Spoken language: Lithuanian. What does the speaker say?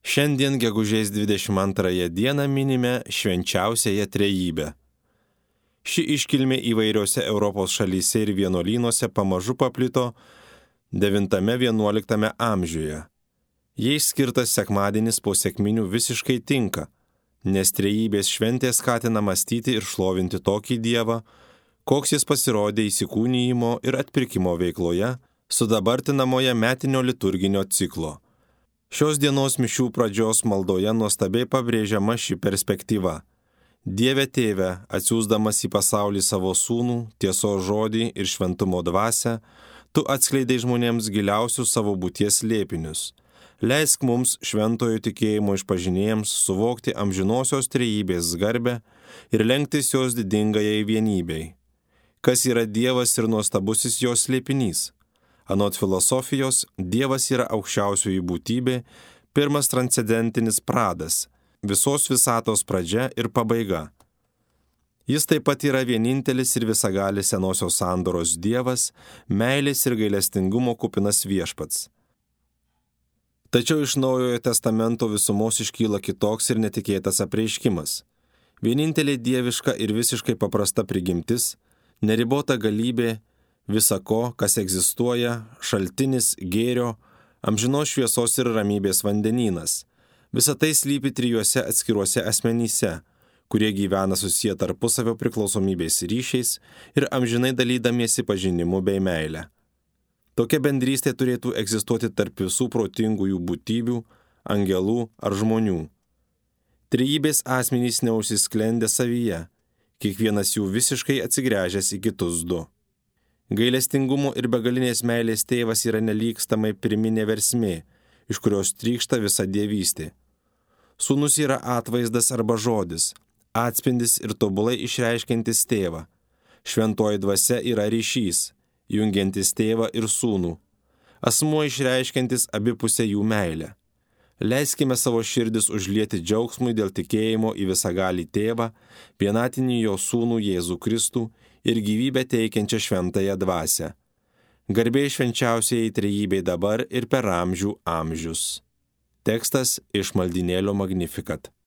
Šiandien gegužės 22 dieną minime švenčiausiąją trejybę. Ši iškilmė įvairiose Europos šalyse ir vienuolynuose pamažu paplito 9-11 amžiuje. Jais skirtas sekmadienis po sekminių visiškai tinka, nes trejybės šventė skatina mąstyti ir šlovinti tokį Dievą, koks jis pasirodė įsikūnijimo ir atpirkimo veikloje, sudabartinamoje metinio liturginio ciklo. Šios dienos mišių pradžios maldoje nuostabiai pabrėžiama ši perspektyva. Dieve Tėve, atsiųsdamas į pasaulį savo sūnų, tiesos žodį ir šventumo dvasią, tu atskleidai žmonėms giliausius savo būties slėpinius. Leisk mums, šventojo tikėjimo išpažinėjams, suvokti amžinosios trejybės garbę ir lenktis jos didingajai vienybei. Kas yra Dievas ir nuostabusis jos slėpinys? Anot filosofijos, Dievas yra aukščiausioji būtybė, pirmas transcendentinis pradas, visos visatos pradžia ir pabaiga. Jis taip pat yra vienintelis ir visagalis senosios sandoros Dievas, meilės ir gailestingumo kupinas viešpats. Tačiau iš Naujojo testamento visumos iškyla kitoks ir netikėtas apreiškimas. Vienintelė dieviška ir visiškai paprasta prigimtis, neribota galybė, visa ko, kas egzistuoja, šaltinis, gėrio, amžinos šviesos ir ramybės vandenynas. Visa tai slypi trijuose atskiruose asmenyse, kurie gyvena susiję tarpusavio priklausomybės ryšiais ir amžinai dalydamiesi pažinimu bei meile. Tokia bendrystė turėtų egzistuoti tarp visų protingųjų būtybių, angelų ar žmonių. Trejybės asmenys neužsisklendė savyje, kiekvienas jų visiškai atsigręžęs į kitus du. Gailestingumo ir begalinės meilės tėvas yra nelygstamai pirminė versmė, iš kurios trykšta visa dievystė. Sūnus yra atvaizdas arba žodis, atspindis ir tobulai išreiškiantis tėvą. Šventoji dvasia yra ryšys, jungiantis tėvą ir sūnų. Asmuo išreiškiantis abipusę jų meilę. Leiskime savo širdis užlieti džiaugsmui dėl tikėjimo į visagalį tėvą, vienatinį jo sūnų Jėzų Kristų ir gyvybę teikiančią šventąją dvasią. Garbė švenčiausiai trejybei dabar ir per amžių amžius. Tekstas iš maldynėlio Magnificat.